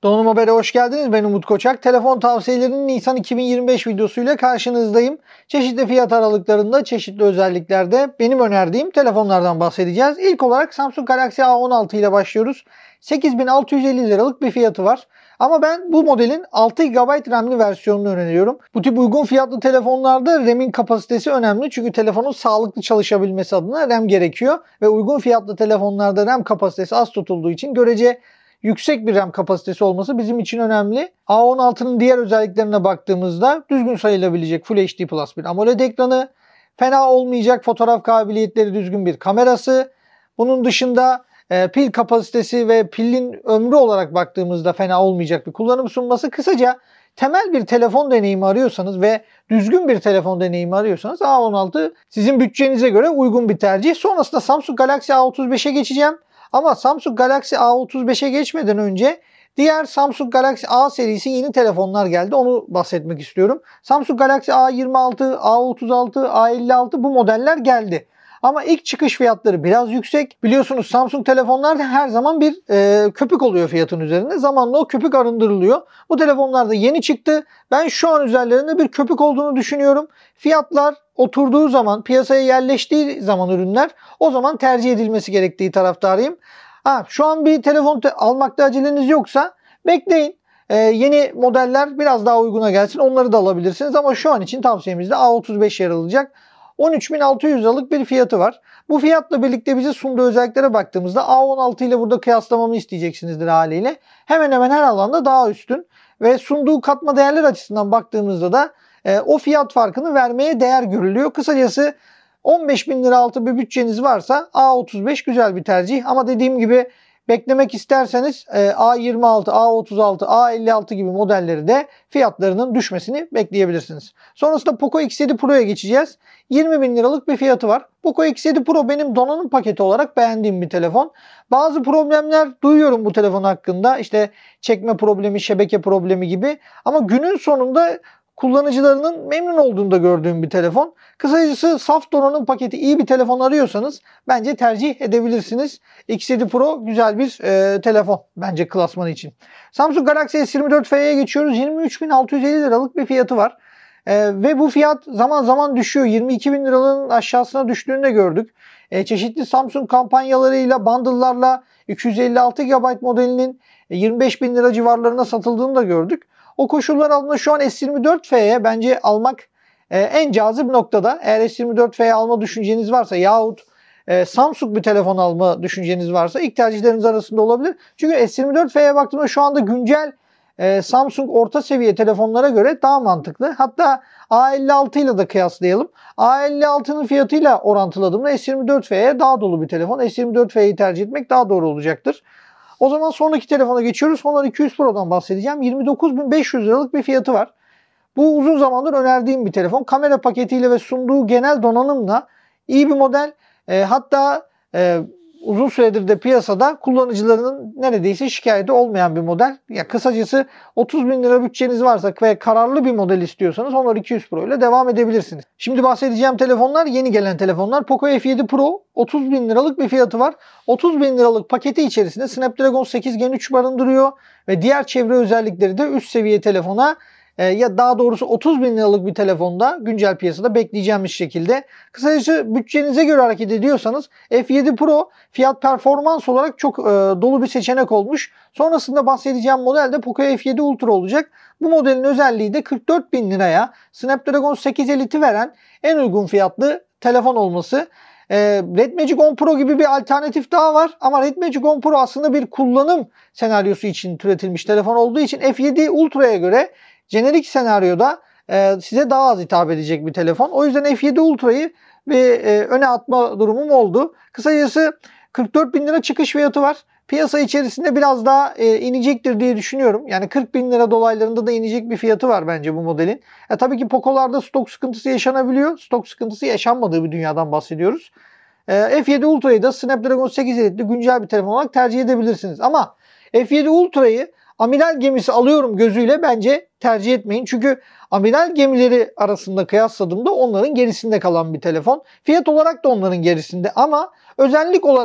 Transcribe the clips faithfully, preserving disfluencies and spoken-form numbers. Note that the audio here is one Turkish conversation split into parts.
Donanım Haber'e hoş geldiniz. Ben Umut Koçak. Telefon tavsiyelerinin Nisan iki bin yirmi beş videosuyla karşınızdayım. Çeşitli fiyat aralıklarında, çeşitli özelliklerde benim önerdiğim telefonlardan bahsedeceğiz. İlk olarak Samsung Galaxy A on altı ile başlıyoruz. sekiz bin altı yüz elli liralık bir fiyatı var. Ama ben bu modelin altı gigabayt RAM'li versiyonunu öneriyorum. Bu tip uygun fiyatlı telefonlarda RAM'in kapasitesi önemli. Çünkü telefonun sağlıklı çalışabilmesi adına RAM gerekiyor. Ve uygun fiyatlı telefonlarda RAM kapasitesi az tutulduğu için görece yüksek bir RAM kapasitesi olması bizim için önemli. A on altının diğer özelliklerine baktığımızda düzgün sayılabilecek Full H D Plus bir AMOLED ekranı, fena olmayacak fotoğraf kabiliyetleri düzgün bir kamerası. Bunun dışında e, pil kapasitesi ve pilin ömrü olarak baktığımızda fena olmayacak bir kullanım sunması. Kısaca temel bir telefon deneyimi arıyorsanız ve düzgün bir telefon deneyimi arıyorsanız A on altı sizin bütçenize göre uygun bir tercih. Sonrasında Samsung Galaxy A otuz beşe geçeceğim. Ama Samsung Galaxy A otuz beşe geçmeden önce diğer Samsung Galaxy A serisi yeni telefonlar geldi. Onu bahsetmek istiyorum. Samsung Galaxy A yirmi altı, A otuz altı, A elli altı bu modeller geldi. Ama ilk çıkış fiyatları biraz yüksek. Biliyorsunuz Samsung telefonlarda her zaman bir e, köpük oluyor fiyatın üzerinde. Zamanla o köpük arındırılıyor. Bu telefonlar da yeni çıktı. Ben şu an üzerlerinde bir köpük olduğunu düşünüyorum. Fiyatlar oturduğu zaman, piyasaya yerleştiği zaman ürünler, o zaman tercih edilmesi gerektiği taraftarıyım. Ha, şu an bir telefon te- almakta aceleniz yoksa bekleyin. Ee, yeni modeller biraz daha uyguna gelsin. Onları da alabilirsiniz ama şu an için tavsiyemizde A otuz beş yer alacak. on üç bin altı yüz liralık bir fiyatı var. Bu fiyatla birlikte bize sunduğu özelliklere baktığımızda A on altı ile burada kıyaslamamı isteyeceksinizdir haliyle. Hemen hemen her alanda daha üstün ve sunduğu katma değerler açısından baktığımızda da e, o fiyat farkını vermeye değer görülüyor. Kısacası on beş bin lira altı bir bütçeniz varsa A otuz beş güzel bir tercih ama dediğim gibi beklemek isterseniz A yirmi altı, A otuz altı, A elli altı gibi modelleri de fiyatlarının düşmesini bekleyebilirsiniz. Sonrasında Poco X yedi Pro'ya geçeceğiz. yirmi bin liralık bir fiyatı var. Poco X yedi Pro benim donanım paketi olarak beğendiğim bir telefon. Bazı problemler duyuyorum bu telefon hakkında. İşte çekme problemi, şebeke problemi gibi. Ama günün sonunda kullanıcılarının memnun olduğunu da gördüğüm bir telefon. Kısacası saf donanım paketi iyi bir telefon arıyorsanız bence tercih edebilirsiniz. X yedi Pro güzel bir e, telefon bence klasmanı için. Samsung Galaxy S yirmi dört F'ye geçiyoruz. yirmi üç bin altı yüz elli liralık bir fiyatı var. E, ve bu fiyat zaman zaman düşüyor. yirmi iki bin liranın aşağısına düştüğünü de gördük. E, çeşitli Samsung kampanyalarıyla, bundle'larla iki yüz elli altı gigabayt modelinin yirmi beş bin lira civarlarına satıldığını da gördük. O koşullar altında şu an S yirmi dört F'ye bence almak e, en cazip noktada. Eğer S yirmi dört F'ye alma düşünceniz varsa yahut e, Samsung bir telefon alma düşünceniz varsa ilk tercihleriniz arasında olabilir. Çünkü S yirmi dört F'ye baktığımda şu anda güncel e, Samsung orta seviye telefonlara göre daha mantıklı. Hatta A elli altı ile de kıyaslayalım. A elli altının fiyatıyla orantıladığımda S yirmi dört F'ye daha dolu bir telefon. S yirmi dört F'yi tercih etmek daha doğru olacaktır. O zaman sonraki telefona geçiyoruz. Honor iki yüz Pro'dan bahsedeceğim. yirmi dokuz bin beş yüz liralık bir fiyatı var. Bu uzun zamandır önerdiğim bir telefon. Kamera paketiyle ve sunduğu genel donanımla iyi bir model. E, hatta e, uzun süredir de piyasada kullanıcılarının neredeyse şikayeti olmayan bir model. Ya kısacası otuz bin lira bütçeniz varsa ve kararlı bir model istiyorsanız Honor iki yüz Pro ile devam edebilirsiniz. Şimdi bahsedeceğim telefonlar yeni gelen telefonlar. Poco F yedi Pro otuz bin liralık bir fiyatı var. otuz bin liralık paketi içerisinde Snapdragon sekiz Gen üç barındırıyor ve diğer çevre özellikleri de üst seviye telefona e, ya daha doğrusu otuz bin liralık bir telefonda güncel piyasada bekleyeceğimiz şekilde. Kısacası bütçenize göre hareket ediyorsanız F yedi Pro fiyat performans olarak çok e, dolu bir seçenek olmuş. Sonrasında bahsedeceğim model de Poco F yedi Ultra olacak. Bu modelin özelliği de kırk dört bin liraya Snapdragon sekiz Elite'i veren en uygun fiyatlı telefon olması. Red Magic on Pro gibi bir alternatif daha var ama Red Magic on Pro aslında bir kullanım senaryosu için türetilmiş telefon olduğu için F yedi Ultra'ya göre jenerik senaryoda e, size daha az hitap edecek bir telefon. O yüzden F yedi Ultra'yı bir e, öne atma durumum oldu. Kısacası kırk dört bin lira çıkış fiyatı var. Piyasa içerisinde biraz daha e, inecektir diye düşünüyorum. Yani kırk bin lira dolaylarında da inecek bir fiyatı var bence bu modelin. E, tabii ki Poco'larda stok sıkıntısı yaşanabiliyor. Stok sıkıntısı yaşanmadığı bir dünyadan bahsediyoruz. E, F yedi Ultra'yı da Snapdragon sekiz Elite'li güncel bir telefon olarak tercih edebilirsiniz. Ama F yedi Ultra'yı amiral gemisi alıyorum gözüyle bence tercih etmeyin. Çünkü amiral gemileri arasında kıyasladığımda onların gerisinde kalan bir telefon. Fiyat olarak da onların gerisinde ama özellik olarak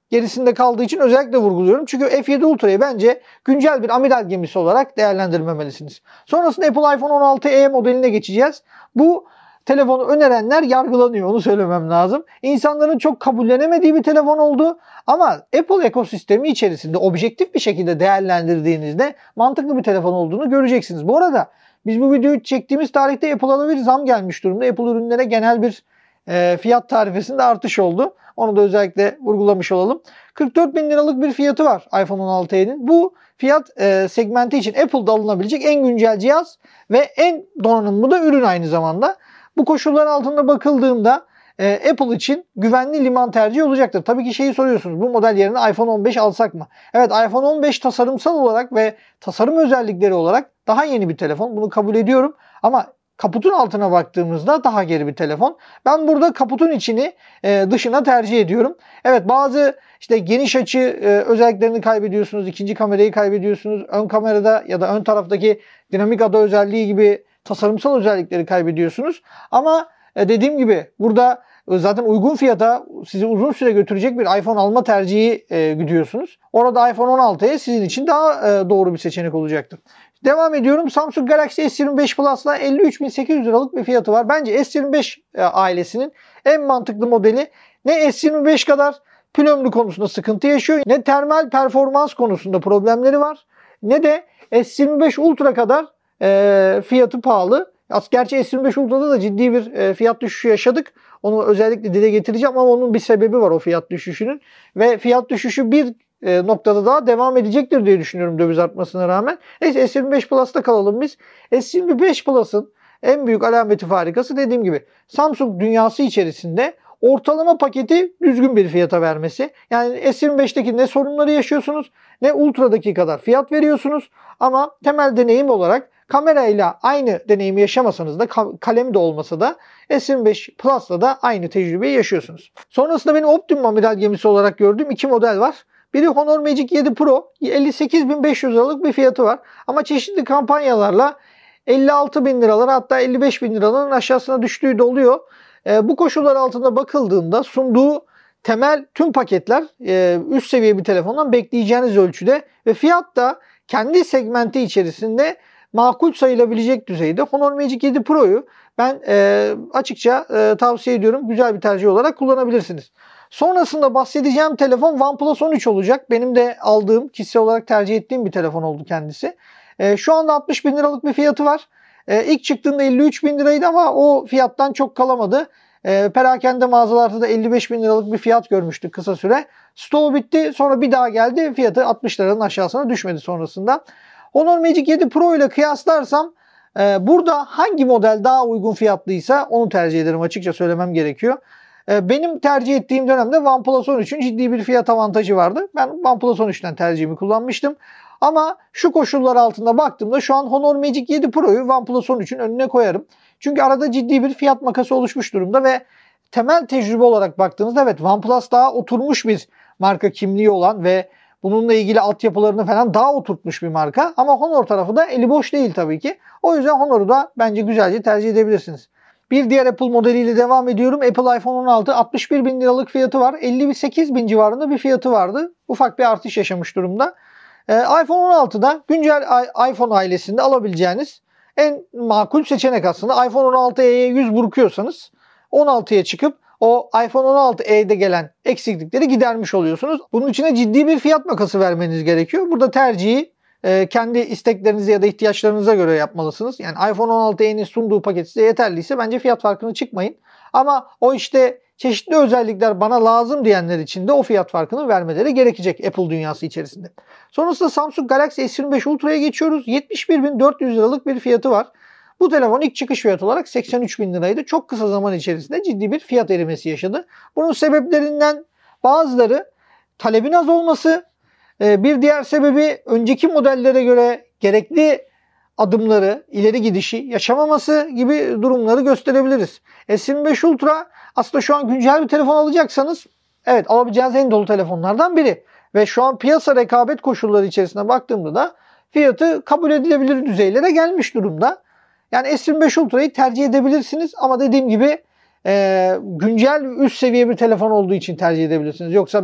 gerisinde kaldığı için özellikle vurguluyorum. Çünkü F yedi Ultra'yı bence güncel bir amiral gemisi olarak değerlendirmemelisiniz. Sonrasında Apple iPhone on altı e modeline geçeceğiz. Bu telefonu önerenler yargılanıyor, onu söylemem lazım. İnsanların çok kabullenemediği bir telefon oldu ama Apple ekosistemi içerisinde objektif bir şekilde değerlendirdiğinizde mantıklı bir telefon olduğunu göreceksiniz. Bu arada biz bu videoyu çektiğimiz tarihte Apple'a da bir zam gelmiş durumda. Apple ürünlere genel bir e, fiyat tarifesinde artış oldu. Onu da özellikle vurgulamış olalım. kırk dört bin liralık bir fiyatı var iPhone on altı e'nin. Bu fiyat e, segmenti için Apple'da alınabilecek en güncel cihaz ve en donanımlı da ürün aynı zamanda. Bu koşullar altında bakıldığında e, Apple için güvenli liman tercihi olacaktır. Tabii ki şeyi soruyorsunuz, bu model yerine iPhone on beş alsak mı? Evet, iPhone on beş tasarımsal olarak ve tasarım özellikleri olarak daha yeni bir telefon. Bunu kabul ediyorum ama kaputun altına baktığımızda daha geri bir telefon. Ben burada kaputun içini e, dışına tercih ediyorum. Evet, bazı işte geniş açı e, özelliklerini kaybediyorsunuz. İkinci kamerayı kaybediyorsunuz. Ön kamerada ya da ön taraftaki dinamik ada özelliği gibi tasarımsal özellikleri kaybediyorsunuz. Ama e, dediğim gibi burada e, zaten uygun fiyata sizi uzun süre götürecek bir iPhone alma tercihi e, gidiyorsunuz. Orada iPhone on altı e sizin için daha e, doğru bir seçenek olacaktır. Devam ediyorum. Samsung Galaxy S yirmi beş Plus'la elli üç bin sekiz yüz liralık bir fiyatı var. Bence S yirmi beş ailesinin en mantıklı modeli. Ne S yirmi beş kadar pil ömrü konusunda sıkıntı yaşıyor, ne termal performans konusunda problemleri var, ne de S yirmi beş Ultra kadar e, fiyatı pahalı. Gerçi S yirmi beş Ultra'da da ciddi bir e, fiyat düşüşü yaşadık. Onu özellikle dile getireceğim ama onun bir sebebi var o fiyat düşüşünün. Ve fiyat düşüşü bir E, noktada daha devam edecektir diye düşünüyorum döviz artmasına rağmen. Neyse, S yirmi beş Plus'ta kalalım biz. S yirmi beş Plus'ın en büyük alameti farikası dediğim gibi Samsung dünyası içerisinde ortalama paketi düzgün bir fiyata vermesi. Yani S yirmi beşteki ne sorunları yaşıyorsunuz ne Ultra'daki kadar fiyat veriyorsunuz ama temel deneyim olarak kamerayla aynı deneyimi yaşamasanız da, kalem de olmasa da S yirmi beş Plus'la da aynı tecrübeyi yaşıyorsunuz. Sonrasında benim optimum amiral gemisi olarak gördüğüm iki model var. Biri Honor Magic yedi Pro, elli sekiz bin beş yüz liralık bir fiyatı var. Ama çeşitli kampanyalarla elli altı bin liralar, hatta elli beş bin liraların aşağısına düştüğü de oluyor. E, bu koşullar altında bakıldığında sunduğu temel tüm paketler e, üst seviye bir telefondan bekleyeceğiniz ölçüde ve fiyat da kendi segmenti içerisinde makul sayılabilecek düzeyde. Honor Magic yedi Pro'yu ben e, açıkça e, tavsiye ediyorum. Güzel bir tercih olarak kullanabilirsiniz. Sonrasında bahsedeceğim telefon OnePlus on üç olacak. Benim de aldığım, kişisel olarak tercih ettiğim bir telefon oldu kendisi. E, şu anda altmış bin liralık bir fiyatı var. E, ilk çıktığında elli üç bin liraydı ama o fiyattan çok kalamadı. E, perakende mağazalarda da elli beş bin liralık bir fiyat görmüştük kısa süre. Stoğu bitti, sonra bir daha geldi. Fiyatı altmış liranın aşağısına düşmedi sonrasında. Honor Magic yedi Pro ile kıyaslarsam e, burada hangi model daha uygun fiyatlıysa onu tercih ederim, açıkça söylemem gerekiyor. Benim tercih ettiğim dönemde OnePlus on üçün ciddi bir fiyat avantajı vardı. Ben OnePlus on üçten tercihimi kullanmıştım. Ama şu koşullar altında baktığımda şu an Honor Magic yedi Pro'yu OnePlus on üçün önüne koyarım. Çünkü arada ciddi bir fiyat makası oluşmuş durumda ve temel tecrübe olarak baktığınızda evet, OnePlus daha oturmuş bir marka kimliği olan ve bununla ilgili altyapılarını falan daha oturtmuş bir marka. Ama Honor tarafı da eli boş değil tabii ki. O yüzden Honor'u da bence güzelce tercih edebilirsiniz. Bir diğer Apple modeliyle devam ediyorum. Apple iPhone on altı altmış bir bin liralık fiyatı var. elli sekiz bin civarında bir fiyatı vardı. Ufak bir artış yaşamış durumda. Ee, iPhone on altıda güncel iPhone ailesinde alabileceğiniz en makul seçenek aslında. iPhone on altı e'ye yüz burkuyorsanız on altıya çıkıp o iPhone on altı e'de gelen eksiklikleri gidermiş oluyorsunuz. Bunun için de ciddi bir fiyat makası vermeniz gerekiyor. Burada tercihi kendi isteklerinize ya da ihtiyaçlarınıza göre yapmalısınız. Yani iPhone on altı e'nin sunduğu paket size yeterliyse bence fiyat farkını çıkmayın. Ama o işte çeşitli özellikler bana lazım diyenler için de o fiyat farkını vermeleri gerekecek Apple dünyası içerisinde. Sonrasında Samsung Galaxy S yirmi beş Ultra'ya geçiyoruz. yetmiş bir bin dört yüz liralık bir fiyatı var. Bu telefon ilk çıkış fiyatı olarak seksen üç bin liraydı. Çok kısa zaman içerisinde ciddi bir fiyat erimesi yaşadı. Bunun sebeplerinden bazıları talebin az olması, bir diğer sebebi önceki modellere göre gerekli adımları, ileri gidişi yaşamaması gibi durumları gösterebiliriz. S yirmi beş Ultra aslında şu an güncel bir telefon alacaksanız evet, alabileceğiniz en dolu telefonlardan biri. Ve şu an piyasa rekabet koşulları içerisine baktığımda da fiyatı kabul edilebilir düzeylere gelmiş durumda. Yani S yirmi beş Ultra'yı tercih edebilirsiniz ama dediğim gibi e, güncel üst seviye bir telefon olduğu için tercih edebilirsiniz. Yoksa bir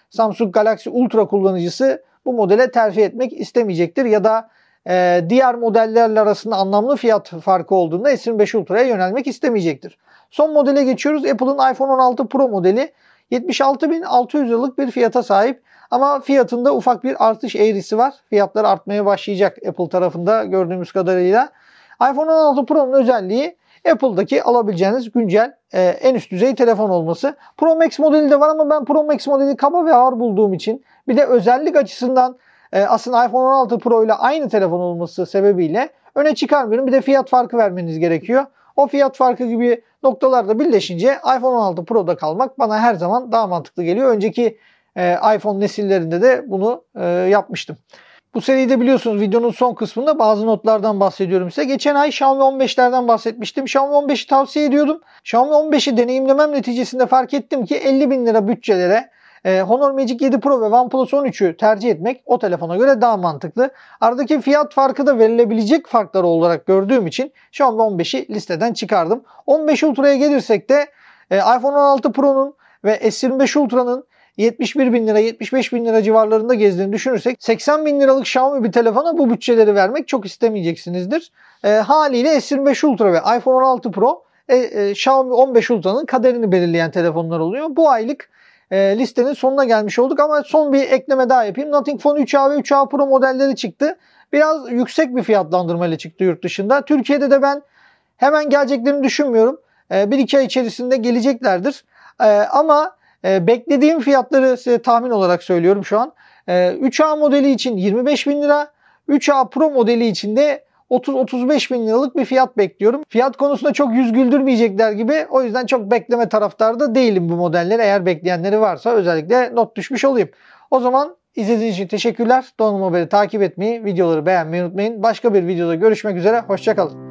Samsung Galaxy Ultra kullanıcısı bu modele terfi etmek istemeyecektir ya da e, diğer modellerle arasında anlamlı fiyat farkı olduğunda S yirmi beş Ultra'ya yönelmek istemeyecektir. Son modele geçiyoruz. Apple'ın iPhone on altı Pro modeli yetmiş altı bin altı yüz liralık bir fiyata sahip. Ama fiyatında ufak bir artış eğrisi var. Fiyatlar artmaya başlayacak Apple tarafında gördüğümüz kadarıyla. iPhone on altı Pro'nun özelliği Apple'daki alabileceğiniz güncel e, en üst düzey telefon olması. Pro Max modeli de var ama ben Pro Max modeli kaba ve ağır bulduğum için, bir de özellik açısından e, aslında iPhone on altı Pro ile aynı telefon olması sebebiyle öne çıkarmıyorum. Bir de fiyat farkı vermeniz gerekiyor. O fiyat farkı gibi noktalarda birleşince iPhone on altı Pro'da kalmak bana her zaman daha mantıklı geliyor. Önceki e, iPhone nesillerinde de bunu e, yapmıştım. Bu seride biliyorsunuz videonun son kısmında bazı notlardan bahsediyorum size. Geçen ay Xiaomi on beşlerden bahsetmiştim. Xiaomi on beşi tavsiye ediyordum. Xiaomi on beşi deneyimlemem neticesinde fark ettim ki elli bin lira bütçelere e, Honor Magic yedi Pro ve OnePlus on üçü tercih etmek o telefona göre daha mantıklı. Aradaki fiyat farkı da verilebilecek farklar olarak gördüğüm için Xiaomi on beşi listeden çıkardım. on beş Ultra'ya gelirsek de e, iPhone on altı Pro'nun ve S yirmi beş Ultra'nın yetmiş bir bin lira, yetmiş beş bin lira civarlarında gezdiğini düşünürsek seksen bin liralık Xiaomi bir telefona bu bütçeleri vermek çok istemeyeceksinizdir. E, haliyle S yirmi beş Ultra ve iPhone on altı Pro e, e, Xiaomi on beş Ultra'nın kaderini belirleyen telefonlar oluyor. Bu aylık e, listenin sonuna gelmiş olduk ama son bir ekleme daha yapayım. Nothing Phone üç A ve üç A Pro modelleri çıktı. Biraz yüksek bir fiyatlandırma ile çıktı yurt dışında. Türkiye'de de ben hemen geleceklerini düşünmüyorum. E, bir iki ay içerisinde geleceklerdir. E, ama E, beklediğim fiyatları size tahmin olarak söylüyorum şu an. E, üç A modeli için yirmi beş bin lira, üç A Pro modeli için de otuz otuz beş bin liralık bir fiyat bekliyorum. Fiyat konusunda çok yüz güldürmeyecekler gibi, o yüzden çok bekleme taraftarı değilim bu modelleri. Eğer bekleyenleri varsa özellikle not düşmüş olayım. O zaman izlediğiniz için teşekkürler. Donanım Haber'i takip etmeyi, videoları beğenmeyi unutmayın. Başka bir videoda görüşmek üzere. Hoşça kalın.